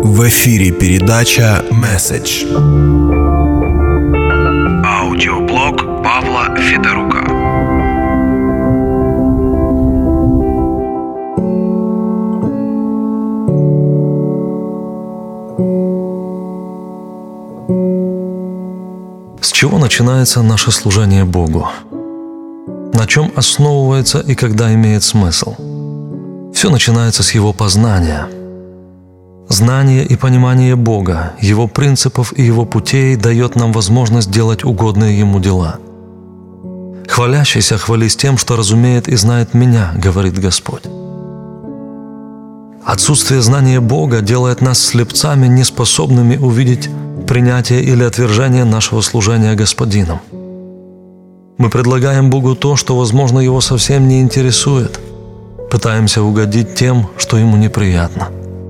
В эфире передача «Месседж». Аудиоблог Павла Федорука. С чего начинается наше служение Богу? На чем основывается и когда имеет смысл? Все начинается с Его познания. Знание и понимание Бога, Его принципов и Его путей дает нам возможность делать угодные Ему дела. «Хвалящийся хвались тем, что разумеет и знает Меня», — говорит Господь. Отсутствие знания Бога делает нас слепцами, неспособными увидеть принятие или отвержение нашего служения Господином. Мы предлагаем Богу то, что, возможно, Его совсем не интересует. Пытаемся угодить тем, что Ему неприятно.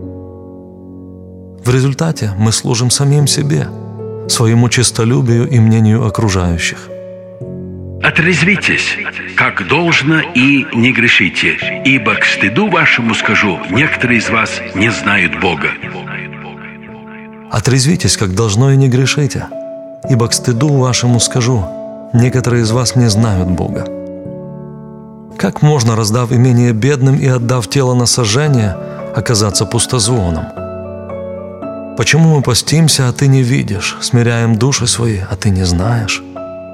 В результате мы служим самим себе, своему честолюбию и мнению окружающих. «Отрезвитесь, как должно, и не грешите, ибо к стыду вашему скажу, некоторые из вас не знают Бога». Отрезвитесь, как должно, и не грешите, ибо к стыду вашему скажу, некоторые из вас не знают Бога. Как можно, раздав имение бедным и отдав тело на сожжение, оказаться пустозвоном? Почему мы постимся, а ты не видишь, смиряем души свои, а ты не знаешь?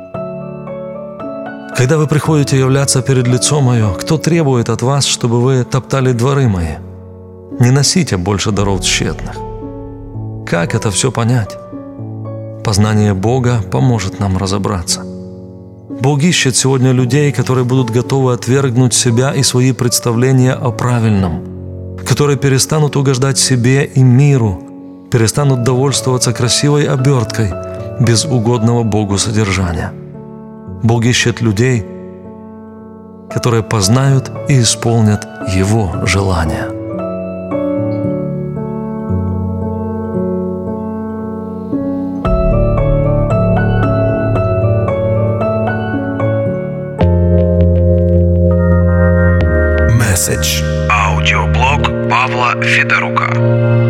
Когда вы приходите являться перед лицо Мое, кто требует от вас, чтобы вы топтали дворы Мои? Не носите больше даров тщетных. Как это все понять? Познание Бога поможет нам разобраться. Бог ищет сегодня людей, которые будут готовы отвергнуть себя и свои представления о правильном, которые перестанут угождать себе и миру, перестанут довольствоваться красивой оберткой без угодного Богу содержания. Бог ищет людей, которые познают и исполнят Его желания. «Месседж». Аудиоблог Павла Федорука.